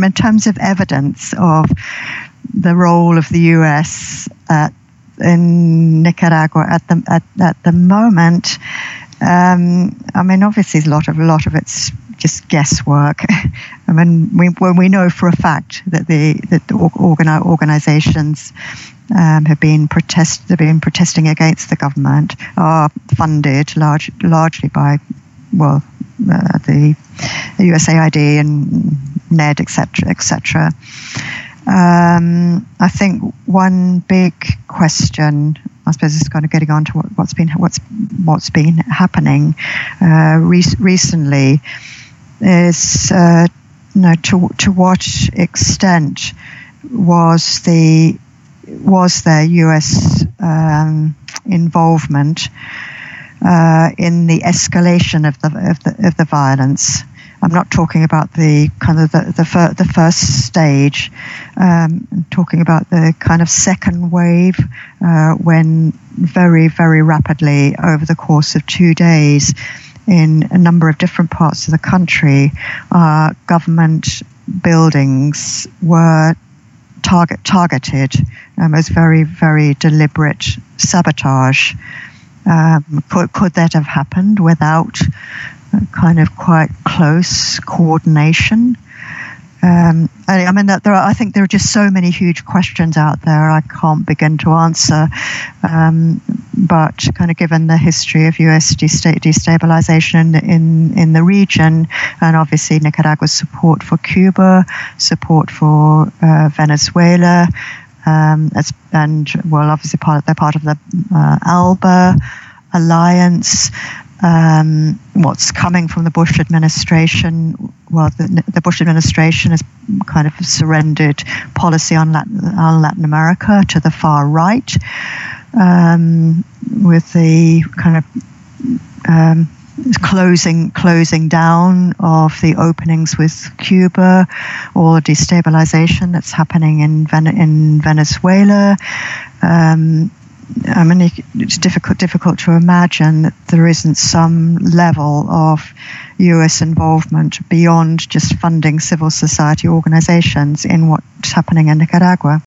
in terms of evidence of the role of the US in Nicaragua at the moment, I mean, obviously a lot of it's just guesswork. I mean, we know for a fact that the organizations have been protesting against the government, are funded largely by, well, the USAID and NED, etc. I think one big question, I suppose, is kind of getting on to what's been happening recently, is to what extent was there US involvement in the escalation of the violence. I'm not talking about the kind of the first stage. I'm talking about the kind of second wave, when very, very rapidly over the course of 2 days, in a number of different parts of the country, government buildings were targeted as very, very deliberate sabotage. Could that have happened without kind of quite close coordination? I mean, I think there are just so many huge questions out there I can't begin to answer. But kind of given the history of US destabilization in the region, and obviously Nicaragua's support for Cuba, support for Venezuela, and well, obviously they're part of the ALBA alliance. What's coming from the Bush administration? Well, the Bush administration has kind of surrendered policy on Latin America to the far right, with the kind of closing down of the openings with Cuba, or destabilization that's happening in Venezuela. I mean, it's difficult to imagine that there isn't some level of US involvement beyond just funding civil society organizations in what's happening in Nicaragua.